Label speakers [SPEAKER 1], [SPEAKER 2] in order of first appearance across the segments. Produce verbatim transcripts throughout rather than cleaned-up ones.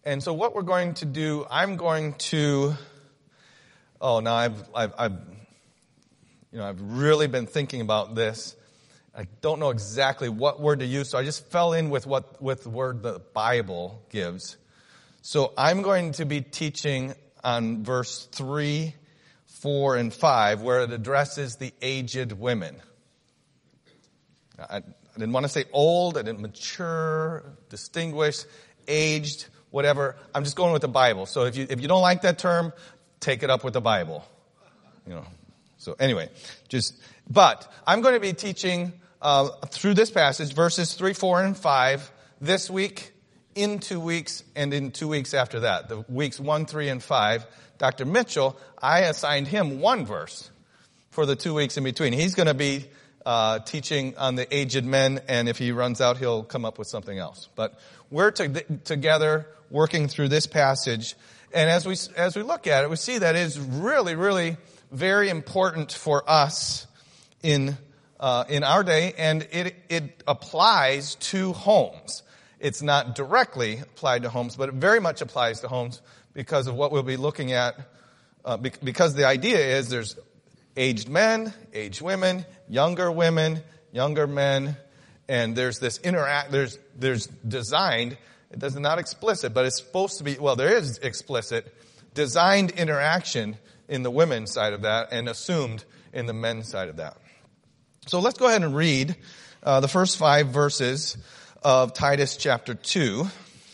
[SPEAKER 1] And so what we're going to do, I'm going to, oh, now I've, I've, I've, you know, I've really been thinking about this. I don't know exactly what word to use, so I just fell in with what, with the word the Bible gives. So I'm going to be teaching on verse three, four, and five, where it addresses the aged women. I, I didn't want to say old, I didn't mature, distinguished, aged, whatever. I'm just going with the Bible. So if you if you don't like that term, take it up with the Bible. You know. So anyway, just but I'm going to be teaching uh, through this passage, verses three, four, and five, this week, in two weeks, and in two weeks after that. The weeks one, three, and five. Doctor Mitchell, I assigned him one verse for the two weeks in between. He's going to be uh, teaching on the aged men, and if he runs out, he'll come up with something else. But we're to, together working through this passage, and as we as we look at it, we see that it is really, really very important for us in uh, in our day, and it it applies to homes. It's not directly applied to homes, but it very much applies to homes because of what we'll be looking at. Uh, because the idea is there's aged men, aged women, younger women, younger men, and there's this interact. There's there's designed. It does not explicit, but it's supposed to be. Well, there is explicit designed interaction in the women's side of that, and assumed in the men's side of that. So let's go ahead and read uh, the first five verses of Titus chapter two.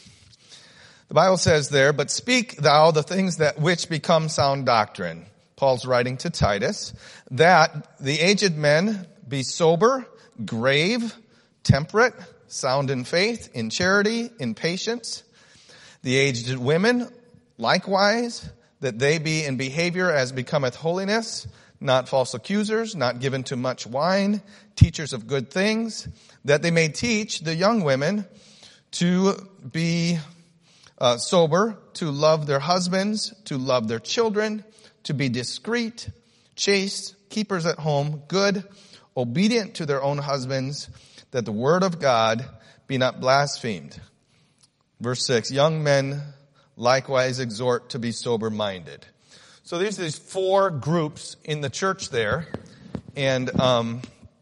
[SPEAKER 1] The Bible says there, "But speak thou the things that which become sound doctrine." Paul's writing to Titus, "that the aged men be sober, grave, temperate, sound in faith, in charity, in patience. The aged women likewise, that they be in behavior as becometh holiness, not false accusers, not given to much wine, teachers of good things, that they may teach the young women to be uh, sober, to love their husbands, to love their children, to be discreet, chaste, keepers at home, good, obedient to their own husbands, that the word of God be not blasphemed." Verse six, "Young men likewise exhort to be sober-minded." So there's these four groups in the church there, and um,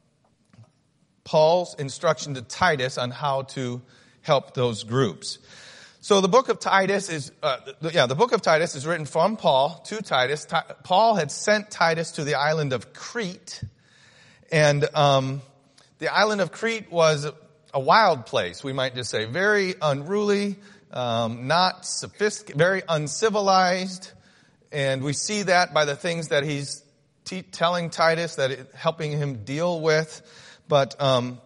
[SPEAKER 1] Paul's instruction to Titus on how to help those groups. So the book of Titus is, uh, yeah, the book of Titus is written from Paul to Titus. Ti- Paul had sent Titus to the island of Crete, and um, the island of Crete was a wild place, we might just say, very unruly, um, not sophisticated, very uncivilized, and we see that by the things that he's te- telling Titus, that it, helping him deal with, but. Um,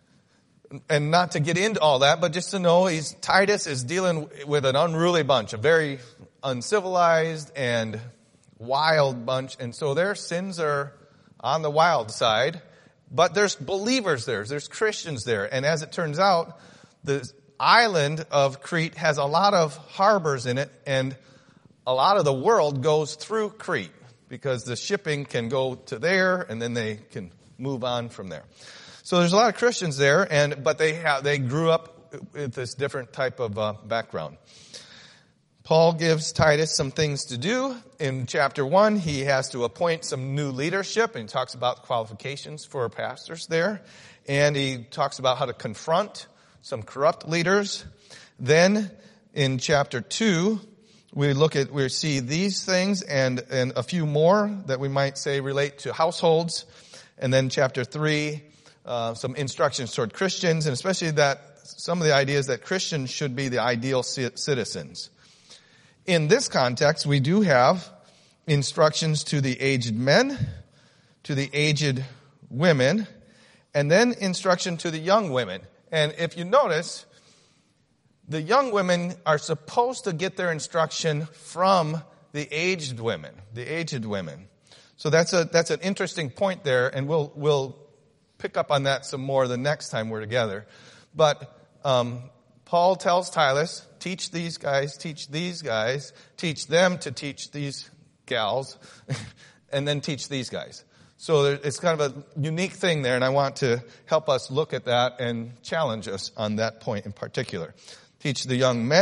[SPEAKER 1] And not to get into all that, but just to know he's, Titus is dealing with an unruly bunch, a very uncivilized and wild bunch. And so their sins are on the wild side, but there's believers there, there's Christians there. And as it turns out, the island of Crete has a lot of harbors in it, and a lot of the world goes through Crete because the shipping can go to there and then they can move on from there. So there's a lot of Christians there, and but they have, they grew up with this different type of uh, background. Paul gives Titus some things to do. In chapter one, he has to appoint some new leadership, and he talks about qualifications for pastors there. And he talks about how to confront some corrupt leaders. Then in chapter two, we look at, we see these things and, and a few more that we might say relate to households. And then chapter three, Uh, some instructions toward Christians, and especially that some of the ideas that Christians should be the ideal citizens. In this context, we do have instructions to the aged men, to the aged women, and then instruction to the young women. And if you notice, the young women are supposed to get their instruction from the aged women, the aged women. So that's a that's an interesting point there, and we'll we'll pick up on that some more the next time we're together. But um, Paul tells Titus, teach these guys, teach these guys, teach them to teach these gals, and then teach these guys. So there, it's kind of a unique thing there, and I want to help us look at that and challenge us on that point in particular. Teach the young men,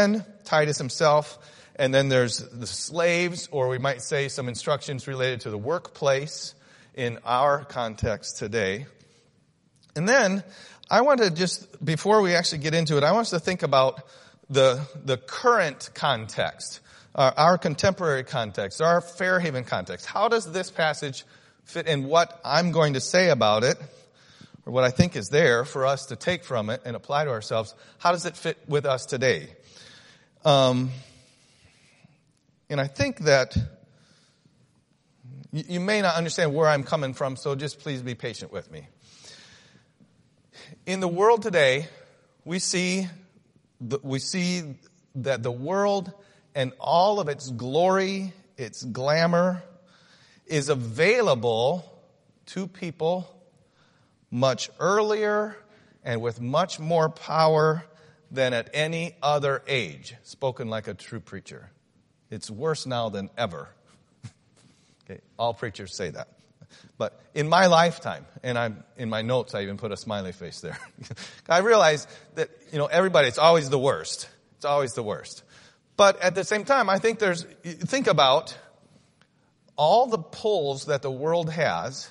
[SPEAKER 1] Titus himself, and then there's the slaves, or we might say some instructions related to the workplace in our context today. And then I want to just, before we actually get into it, I want us to think about the the current context, uh, our contemporary context, our Fairhaven context. How does this passage fit in what I'm going to say about it, or what I think is there for us to take from it and apply to ourselves? How does it fit with us today? Um, and I think that you, you may not understand where I'm coming from, so just please be patient with me. In the world today, we see the, we see that the world and all of its glory, its glamour, is available to people much earlier and with much more power than at any other age. Spoken like a true preacher. It's worse now than ever. Okay, all preachers say that. But in my lifetime, and I'm in my notes, I even put a smiley face there. I realize that, you know, everybody, it's always the worst. It's always the worst. But at the same time, I think there's, think about all the pulls that the world has.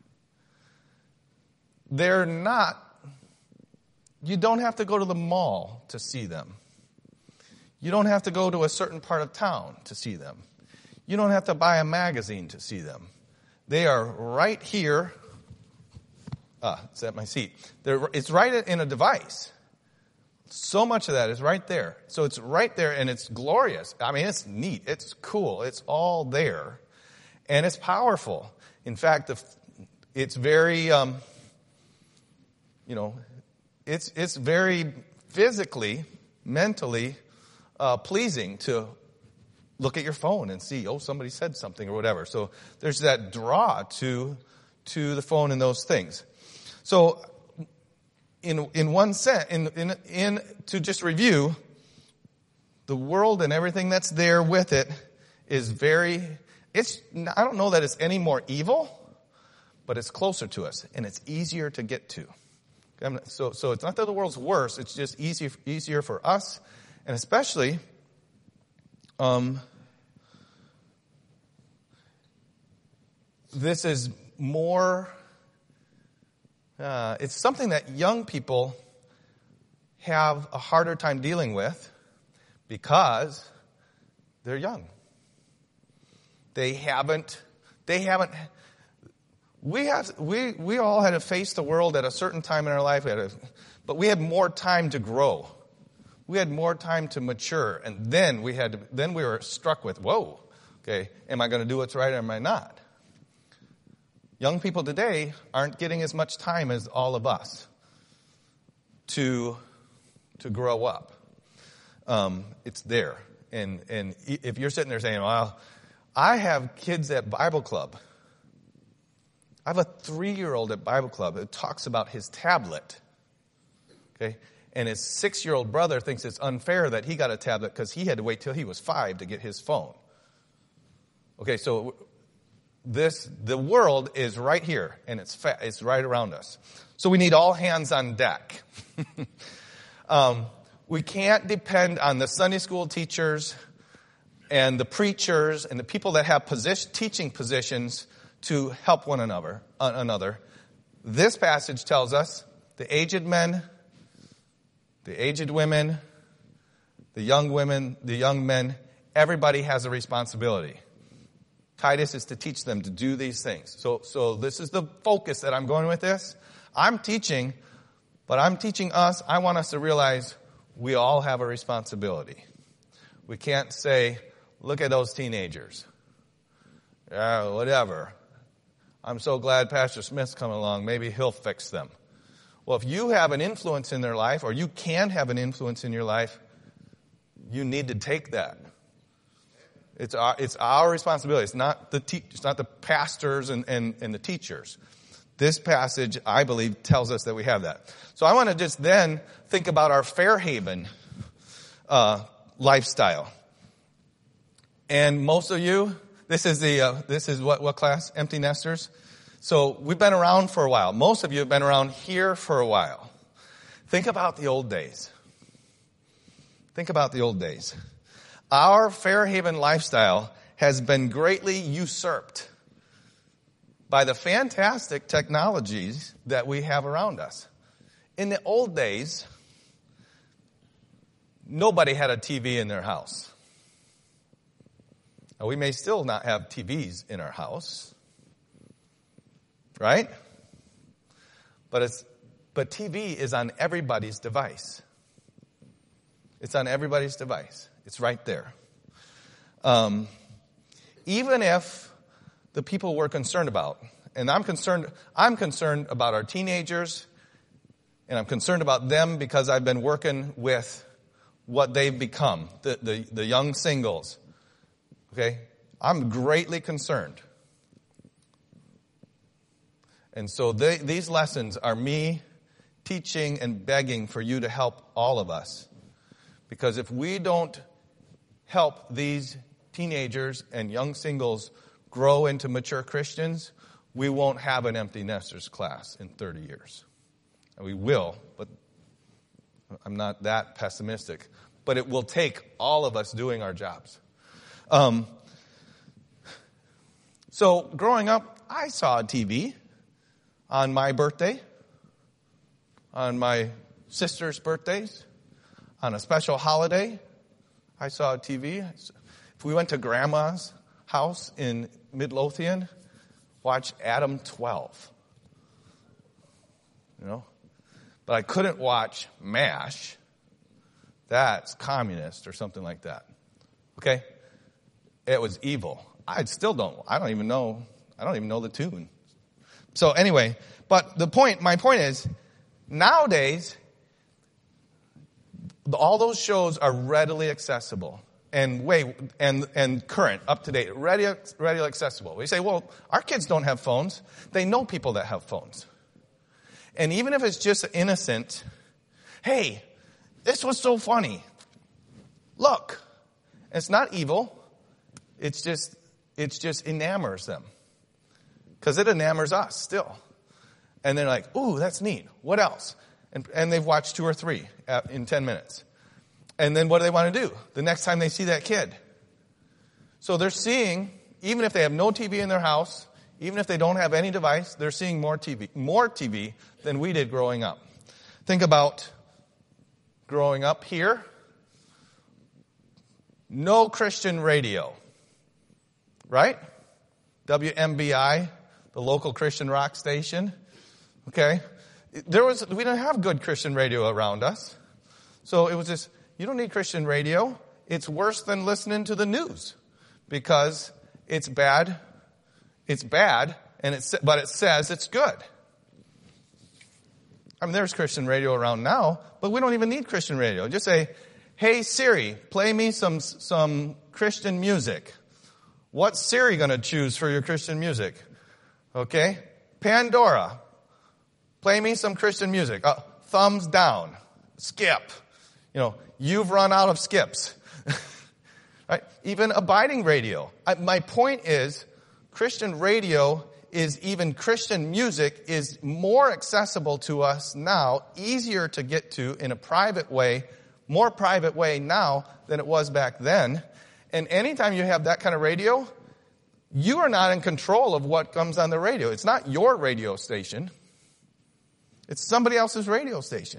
[SPEAKER 1] They're not, you don't have to go to the mall to see them. You don't have to go to a certain part of town to see them. You don't have to buy a magazine to see them. They are right here. Ah, it's at my seat. They're, it's right in a device. So much of that is right there. So it's right there, and it's glorious. I mean, it's neat. It's cool. It's all there. And it's powerful. In fact, the, it's very, um, you know, it's it's very physically, mentally uh, pleasing to look at your phone and see, oh, somebody said something or whatever. So there's that draw to to the phone and those things. So in in one sense, in in in to just review, the world and everything that's there with it is very. It's I don't know that it's any more evil, but it's closer to us and it's easier to get to. So so it's not that the world's worse. It's just easier easier for us, and especially. Um, this is more, uh, it's something that young people have a harder time dealing with because they're young. They haven't, they haven't, we have, we, we all had to face the world at a certain time in our life, we had a, but we had more time to grow. We had more time to mature, and then we had to, then we were struck with, whoa, okay, am I going to do what's right or am I not? Young people today aren't getting as much time as all of us to to grow up. Um, it's there, and and if you're sitting there saying, well, I have kids at Bible Club. I have a three-year-old at Bible Club that talks about his tablet, okay? And his six-year-old brother thinks it's unfair that he got a tablet because he had to wait till he was five to get his phone. Okay, so this the world is right here, and it's fa- it's right around us. So we need all hands on deck. um, we can't depend on the Sunday school teachers and the preachers and the people that have position, teaching positions to help one another. Uh, another. This passage tells us the aged men, the aged women, the young women, the young men, everybody has a responsibility. Titus is to teach them to do these things. So, so this is the focus that I'm going with this. I'm teaching, but I'm teaching us. I want us to realize we all have a responsibility. We can't say, look at those teenagers. Yeah, whatever. I'm so glad Pastor Smith's coming along. Maybe he'll fix them. Well, if you have an influence in their life, or you can have an influence in your life, you need to take that. It's our, it's our responsibility. It's not the te- it's not the pastors and, and, and the teachers. This passage, I believe, tells us that we have that. So I want to just then think about our Fairhaven uh, lifestyle. And most of you, this is the uh, this is what what class? Empty nesters. So we've been around for a while. Most of you have been around here for a while. Think about the old days. Think about the old days. Our Fairhaven lifestyle has been greatly usurped by the fantastic technologies that we have around us. In the old days, nobody had a T V in their house. Now, we may still not have T Vs in our house, right? But it's but T V is on everybody's device. It's on everybody's device. It's right there. Um, even if the people we're concerned about, and I'm concerned, I'm concerned about our teenagers, and I'm concerned about them because I've been working with what they've become, the, the, the young singles. Okay? I'm greatly concerned. And so they, these lessons are me teaching and begging for you to help all of us. Because if we don't help these teenagers and young singles grow into mature Christians, we won't have an empty nesters class in thirty years. And we will, but I'm not that pessimistic. But it will take all of us doing our jobs. Um, so growing up, I saw a T V on my birthday, on my sister's birthdays, on a special holiday. I saw a T V. If we went to Grandma's house in Midlothian, watch Adam twelve. You know? But I couldn't watch MASH. That's communist or something like that. Okay? It was evil. I still don't, I don't even know, I don't even know the tune. So anyway, but the point, my point is, nowadays, all those shows are readily accessible and way and and current, up to date, ready, readily accessible. We say, well, our kids don't have phones. They know people that have phones. And even if it's just innocent, hey, this was so funny. Look, it's not evil. It's just it's just enamors them. Because it enamors us still. And they're like, ooh, that's neat. What else? And, and they've watched two or three in ten minutes. And then what do they want to do? The next time they see that kid. So they're seeing, even if they have no T V in their house, even if they don't have any device, they're seeing more T V, more T V than we did growing up. Think about growing up here. No Christian radio. Right? W M B I, the local Christian rock station. Okay? There was, we didn't have good Christian radio around us. So it was just, you don't need Christian radio. It's worse than listening to the news because it's bad. It's bad, and it's, but it says it's good. I mean, there's Christian radio around now, but we don't even need Christian radio. Just say, hey, Siri, play me some, some Christian music. What's Siri going to choose for your Christian music? Okay? Pandora, play me some Christian music. Uh, thumbs down. Skip. You know, you've run out of skips. Right? Even abiding radio. I, my point is, Christian radio is even Christian music is more accessible to us now, easier to get to in a private way, more private way now than it was back then. And anytime you have that kind of radio, you are not in control of what comes on the radio. It's not your radio station. It's somebody else's radio station.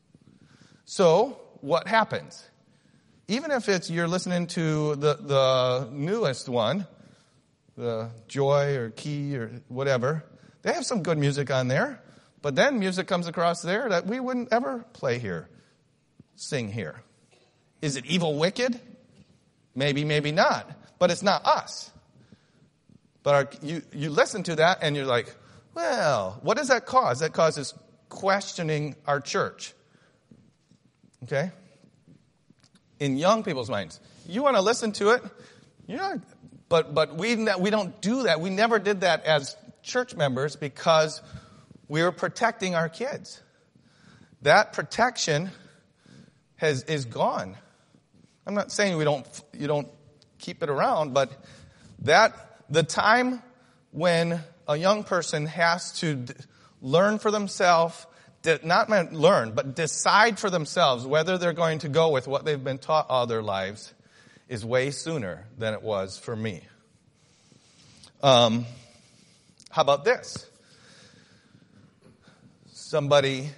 [SPEAKER 1] So what happens? Even if it's you're listening to the, the newest one, the Joy or Key or whatever, they have some good music on there. But then music comes across there that we wouldn't ever play here, sing here. Is it evil, wicked? Maybe, maybe not. But it's not us. But our, you, you listen to that and you're like, well, what does that cause? That causes questioning our church. Okay? In young people's minds. You want to listen to it, you're not, but, but we, we don't do that. We never did that as church members because we were protecting our kids. That protection has, is gone. I'm not saying we don't, you don't keep it around, but that, the time when a young person has to d- learn for themselves, not learn, but decide for themselves whether they're going to go with what they've been taught all their lives is way sooner than it was for me. Um, how about this? Somebody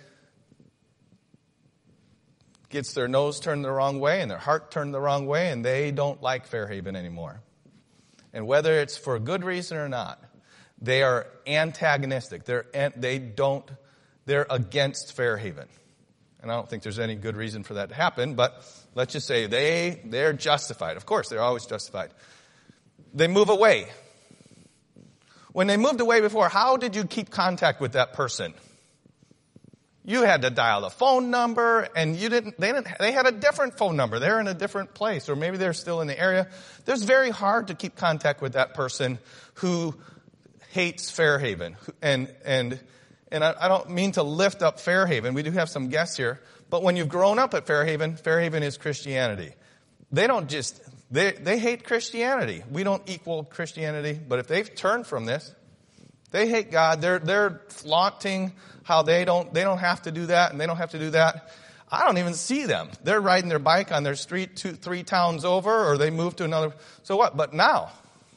[SPEAKER 1] gets their nose turned the wrong way and their heart turned the wrong way, and they don't like Fairhaven anymore. And whether it's for a good reason or not, they are antagonistic. They're they don't they're against Fairhaven. And I don't think there's any good reason for that to happen, but let's just say they they're justified. Of course, they're always justified. They move away. When they moved away before, how did you keep contact with that person? You had to dial the phone number, and you didn't, they didn't, they had a different phone number. They're in a different place, or maybe they're still in the area. It's very hard to keep contact with that person who hates Fairhaven. And, and, and I, I don't mean to lift up Fairhaven. We do have some guests here. But when you've grown up at Fairhaven, Fairhaven is Christianity. They don't just, they, they hate Christianity. We don't equal Christianity. But if they've turned from this, they hate God. They're, they're flaunting how they don't, they don't have to do that and they don't have to do that. I don't even see them. They're riding their bike on their street two, three towns over, or they move to another. So what? But now,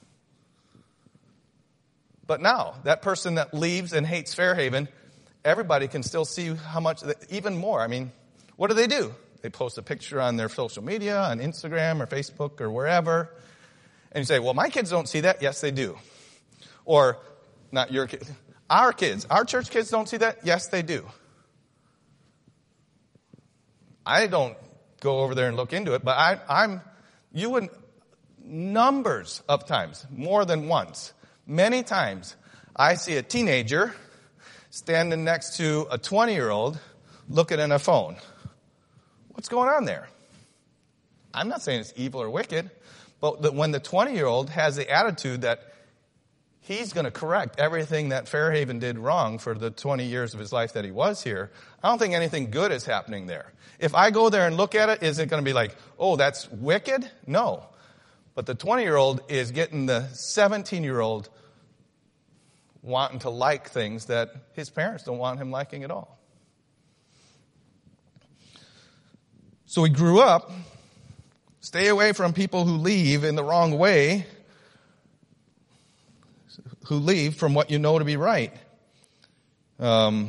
[SPEAKER 1] but now, that person that leaves and hates Fairhaven, everybody can still see how much, even more. I mean, what do they do? They post a picture on their social media, on Instagram or Facebook or wherever. And you say, well, my kids don't see that. Yes, they do. Or, not your kids. Our kids, our church kids don't see that? Yes, they do. I don't go over there and look into it, but I, I'm, you would, numbers of times, more than once, many times, I see a teenager standing next to a twenty-year-old looking at a phone. What's going on there? I'm not saying it's evil or wicked, but that when the twenty-year-old has the attitude that he's going to correct everything that Fairhaven did wrong for the twenty years of his life that he was here, I don't think anything good is happening there. If I go there and look at it, is it going to be like, oh, that's wicked? No. But the twenty-year-old is getting the seventeen-year-old wanting to like things that his parents don't want him liking at all. So we grew up, stay away from people who leave in the wrong way, who leave from what you know to be right. Um,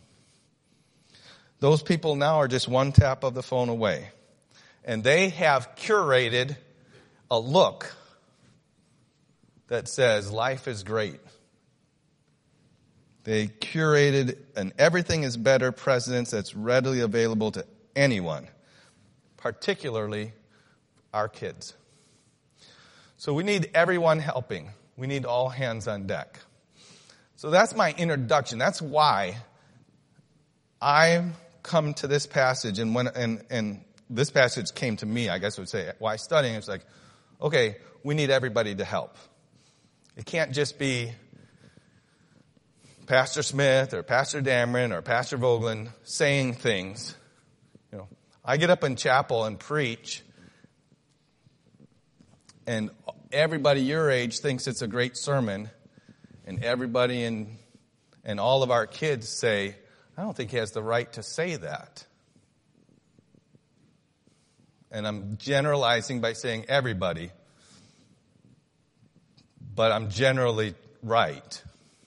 [SPEAKER 1] those people now are just one tap of the phone away. And they have curated a look that says life is great. They curated an everything is better presence that's readily available to anyone, particularly our kids. So we need everyone helping. We need all hands on deck. So that's my introduction. That's why I come to this passage, and when and and this passage came to me, I guess I would say, why studying, it's like, okay, we need everybody to help. It can't just be Pastor Smith or Pastor Dameron or Pastor Vogelin saying things. You know, I get up in chapel and preach, and everybody your age thinks it's a great sermon, and everybody in, and all of our kids say, I don't think he has the right to say that. And I'm generalizing by saying everybody, but I'm generally right.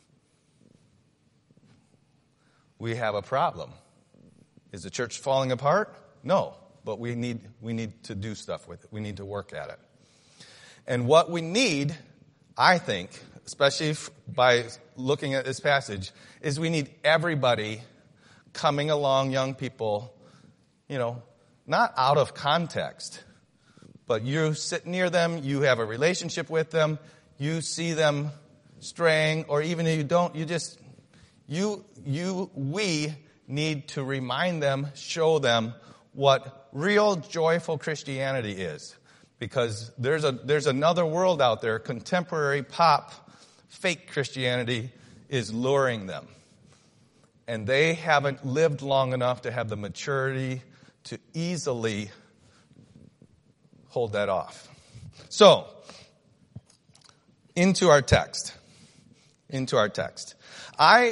[SPEAKER 1] We have a problem. Is the church falling apart? No, but we need we need to do stuff with it. We need to work at it. And what we need, I think, especially by looking at this passage, is we need everybody coming along, young people, you know, not out of context, but you sit near them, you have a relationship with them, you see them straying, or even if you don't, you just, you, you, we need to remind them, show them what real joyful Christianity is. Because there's a there's another world out there, contemporary pop, fake Christianity is luring them. And they haven't lived long enough to have the maturity to easily hold that off. So, into our text. Into our text. I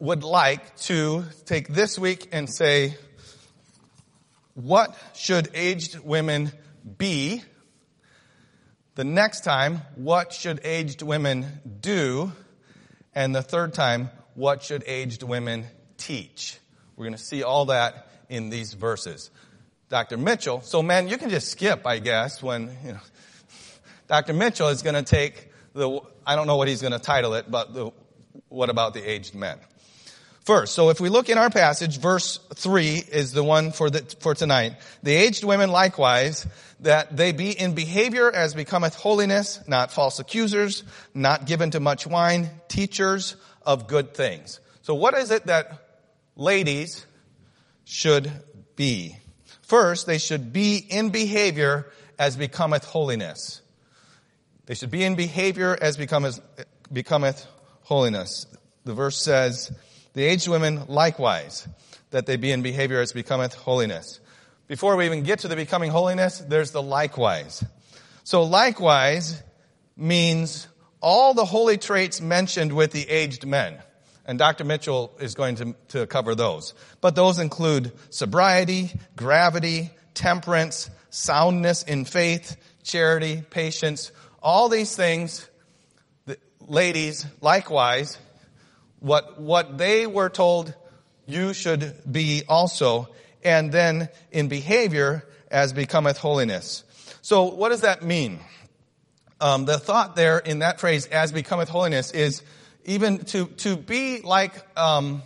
[SPEAKER 1] would like to take this week and say, what should aged women be? The next time, what should aged women do? And the third time, what should aged women teach? We're going to see all that in these verses. Doctor Mitchell, so man, you can just skip, I guess, when, you know, Doctor Mitchell is going to take the, I don't know what he's going to title it, but the, what about the aged men? First, so if we look in our passage, verse three is the one for the, for tonight. The aged women likewise, that they be in behavior as becometh holiness, not false accusers, not given to much wine, teachers of good things. So what is it that ladies should be? First, they should be in behavior as becometh holiness. They should be in behavior as becometh, becometh holiness. The verse says, the aged women likewise, that they be in behavior as becometh holiness. Before we even get to the becoming holiness, there's the likewise. So likewise means all the holy traits mentioned with the aged men. And Doctor Mitchell is going to, to cover those. But those include sobriety, gravity, temperance, soundness in faith, charity, patience. All these things, the ladies, likewise, what, what they were told you should be also, and then in behavior as becometh holiness. So what does that mean? Um, the thought there in that phrase, as becometh holiness, is even to, to be like, um,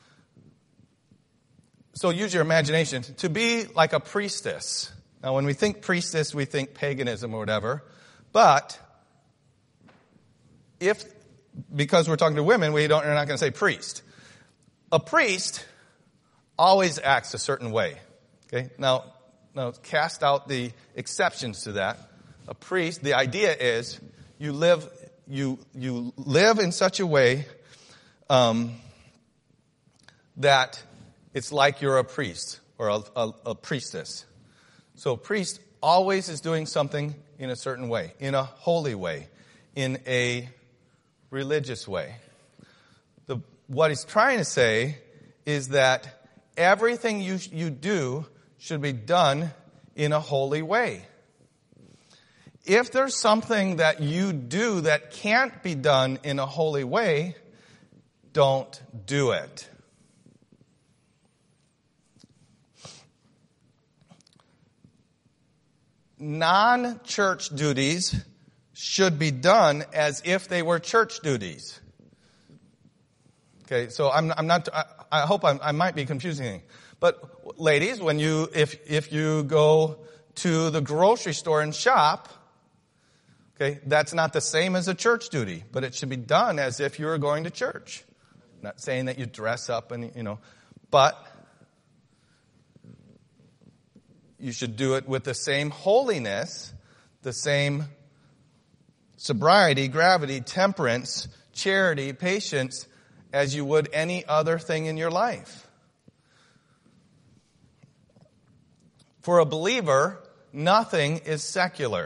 [SPEAKER 1] so use your imagination, to be like a priestess. Now when we think priestess, we think paganism or whatever, but if, because we're talking to women, we don't, we're not going to say priest. A priest always acts a certain way. Okay? Now, now cast out the exceptions to that. A priest, the idea is you live, you, you live in such a way, um, that it's like you're a priest or a, a, a priestess. So a priest always is doing something in a certain way, in a holy way, in a religious way. The, what he's trying to say is that everything you, you do should be done in a holy way. If there's something that you do that can't be done in a holy way, don't do it. Non-church duties should be done as if they were church duties. Okay, so I'm, I'm not, I, I hope I'm, I might be confusing. But ladies, when you, if, if you go to the grocery store and shop, okay, that's not the same as a church duty, but it should be done as if you were going to church. I'm not saying that you dress up and, you know, but you should do it with the same holiness, the same sobriety, gravity, temperance, charity, patience, as you would any other thing in your life. For a believer, nothing is secular.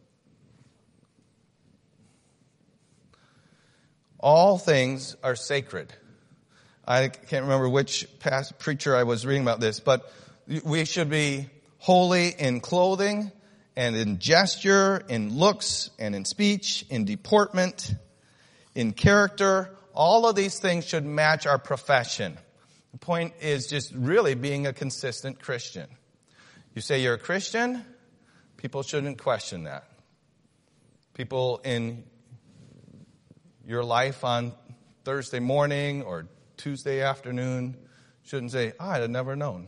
[SPEAKER 1] All things are sacred. I can't remember which past preacher I was reading about this, but we should be holy in clothing and in gesture, in looks and in speech, in deportment, in character. All of these things should match our profession. The point is just really being a consistent Christian. You say you're a Christian, people shouldn't question that. People in your life on Thursday morning or Tuesday afternoon shouldn't say, oh, I'd have never known.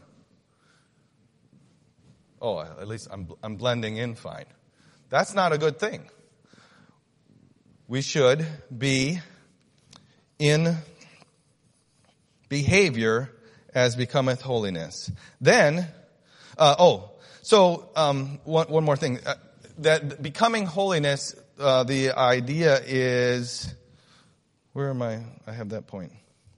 [SPEAKER 1] Oh, at least I'm, I'm blending in fine. That's not a good thing. We should be in behavior as becometh holiness. Then, uh, oh, so um, one, one more thing. Uh, that becoming holiness, uh, the idea is, where am I? I have that point.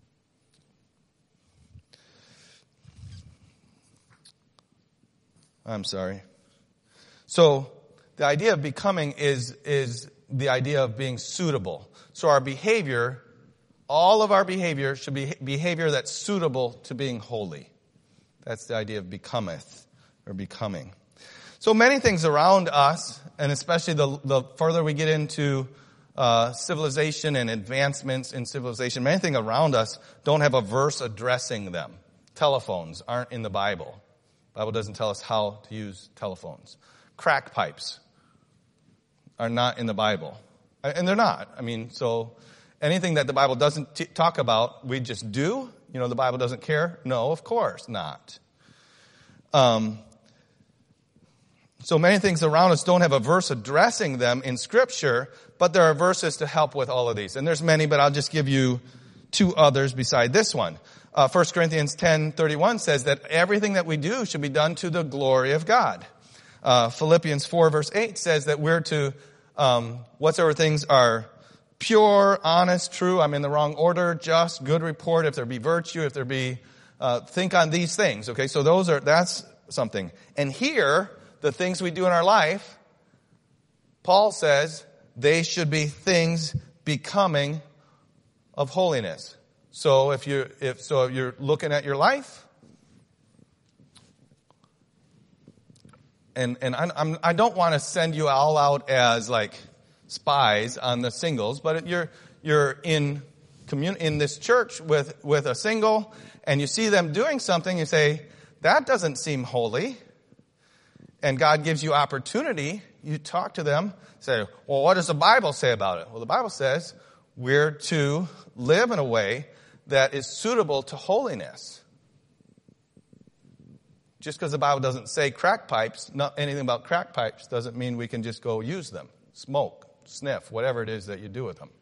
[SPEAKER 1] I'm sorry. So the idea of becoming is is the idea of being suitable. So our behavior all of our behavior should be behavior that's suitable to being holy. That's the idea of becometh or becoming. So many things around us, and especially the, the further we get into uh, civilization and advancements in civilization, many things around us don't have a verse addressing them. Telephones aren't in the Bible. The Bible doesn't tell us how to use telephones. Crack pipes are not in the Bible. And they're not. I mean, so anything that the Bible doesn't t- talk about, we just do. You know, the Bible doesn't care. No, of course not. Um, so many things around us don't have a verse addressing them in Scripture, but there are verses to help with all of these. And there's many, but I'll just give you two others beside this one. Uh, First Corinthians ten thirty-one says that everything that we do should be done to the glory of God. Uh, Philippians four verse eight says that we're to, um, whatsoever things are pure, honest, true, I'm in the wrong order, just, good report, if there be virtue, if there be, uh, think on these things. Okay, so those are, that's something. And here, the things we do in our life, Paul says they should be things becoming of holiness. So if you if so if you're looking at your life, and and I'm, I'm, I don't want to send you all out as like spies on the singles, but you're you're in commun- in this church with with a single, and you see them doing something, you say that doesn't seem holy. And God gives you opportunity, you talk to them, say, well, what does the Bible say about it? Well, the Bible says we're to live in a way that is suitable to holiness. Just because the Bible doesn't say crack pipes, not anything about crack pipes, doesn't mean we can just go use them, smoke, sniff, whatever it is that you do with them.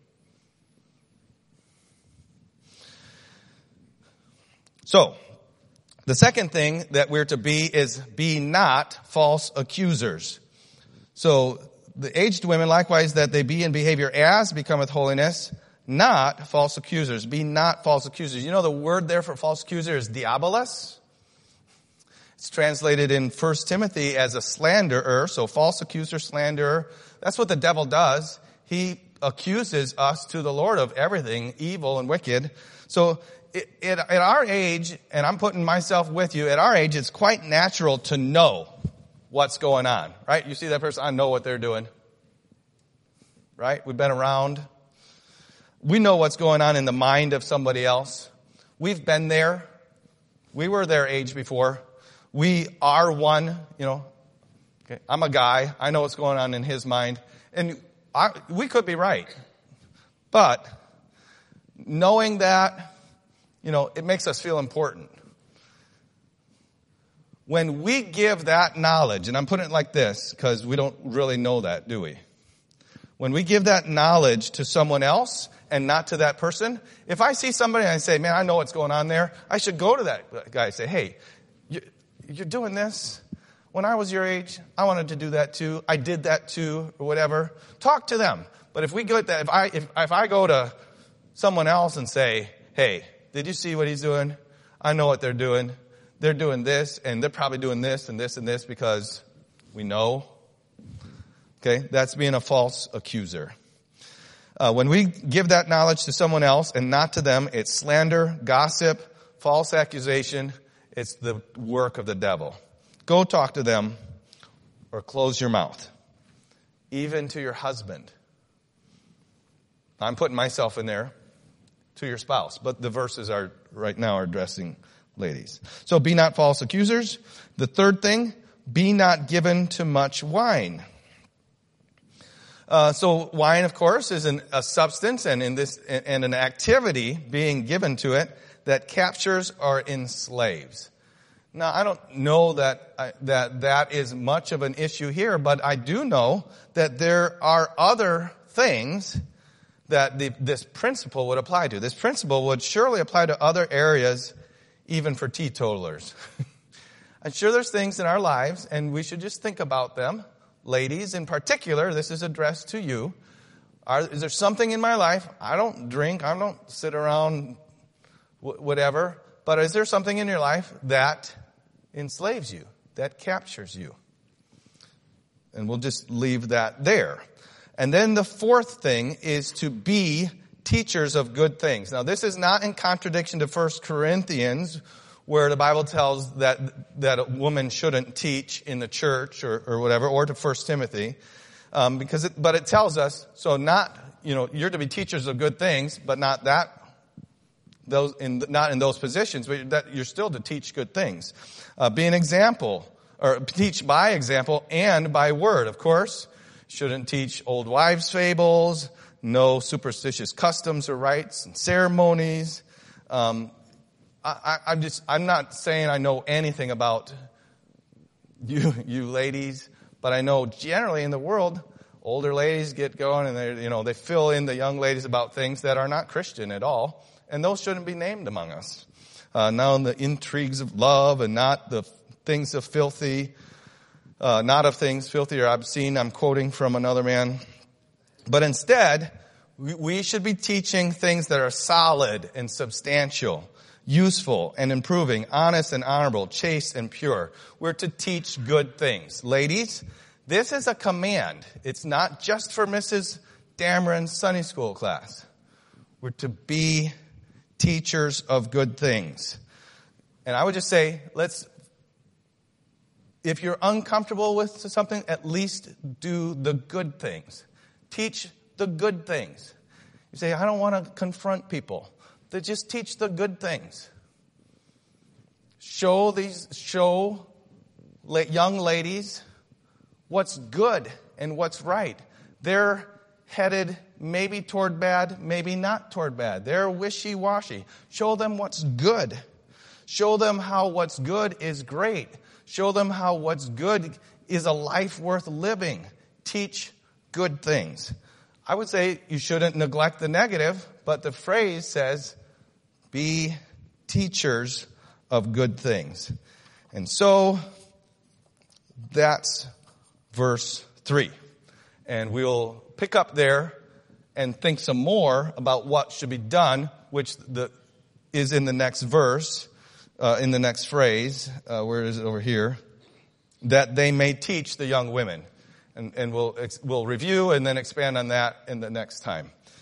[SPEAKER 1] So, the second thing that we're to be is be not false accusers. So the aged women, likewise, that they be in behavior as becometh holiness, not false accusers. Be not false accusers. You know the word there for false accuser is diabolos. It's translated in First Timothy as a slanderer. So false accuser, slanderer. That's what the devil does. He accuses us to the Lord of everything evil and wicked. So It, it, at our age, and I'm putting myself with you, at our age, it's quite natural to know what's going on, right? You see that person, I know what they're doing, right? We've been around. We know what's going on in the mind of somebody else. We've been there. We were their age before. We are one, you know. Okay, I'm a guy. I know what's going on in his mind. And I, we could be right. But knowing that, you know, it makes us feel important. When we give that knowledge, and I'm putting it like this because we don't really know that, do we? When we give that knowledge to someone else and not to that person, if I see somebody and I say, man, I know what's going on there, I should go to that guy and say, hey, you're doing this. When I was your age, I wanted to do that too. I did that too, or whatever. Talk to them. But if we go that, if I if, if I go to someone else and say, hey, did you see what he's doing? I know what they're doing. They're doing this, and they're probably doing this and this and this because we know. Okay, that's being a false accuser. Uh, when we give that knowledge to someone else and not to them, it's slander, gossip, false accusation. It's the work of the devil. Go talk to them or close your mouth. Even to your husband. I'm putting myself in there. To your spouse. But the verses are right now are addressing ladies. So be not false accusers. The third thing, be not given to much wine. Uh, so wine, of course, is an, a substance and in this and an activity being given to it that captures or enslaves. Now, I don't know that I, that that is much of an issue here, but I do know that there are other things that the, this principle would apply to. This principle would surely apply to other areas, even for teetotalers. I'm sure there's things in our lives, and we should just think about them. Ladies, in particular, this is addressed to you. Are, is there something in my life? I don't drink. I don't sit around w- whatever. But is there something in your life that enslaves you, that captures you? And we'll just leave that there. And then the fourth thing is to be teachers of good things. Now, this is not in contradiction to First Corinthians, where the Bible tells that that a woman shouldn't teach in the church or, or whatever, or to First Timothy, um, because it, but it tells us, so not, you know, you're to be teachers of good things, but not that, those in not in those positions, but that you're still to teach good things. Uh, be an example, or teach by example and by word, of course. Shouldn't teach old wives' fables, no superstitious customs or rites and ceremonies. Um, I, I'm just, I'm not saying I know anything about you, you ladies, but I know generally in the world, older ladies get going and they, you know, they fill in the young ladies about things that are not Christian at all, and those shouldn't be named among us. Uh, now the intrigues of love and not the things of filthy, uh, not of things filthy or obscene. I'm quoting from another man, but instead, we, we should be teaching things that are solid and substantial, useful and improving, honest and honorable, chaste and pure. We're to teach good things. Ladies, this is a command. It's not just for Missus Dameron's Sunday school class. We're to be teachers of good things. And I would just say, let's, if you're uncomfortable with something, at least do the good things. Teach the good things. You say, I don't want to confront people. They just teach the good things. Show these, show young ladies what's good and what's right. They're headed maybe toward bad, maybe not toward bad. They're wishy-washy. Show them what's good. Show them how what's good is great. Show them how what's good is a life worth living. Teach good things. I would say you shouldn't neglect the negative, but the phrase says, be teachers of good things. And so, that's verse three. And we'll pick up there and think some more about what should be done, which the, is in the next verse, uh, in the next phrase. Uh, where is it over here? That they may teach the young women. And, and we'll, we'll review and then expand on that in the next time.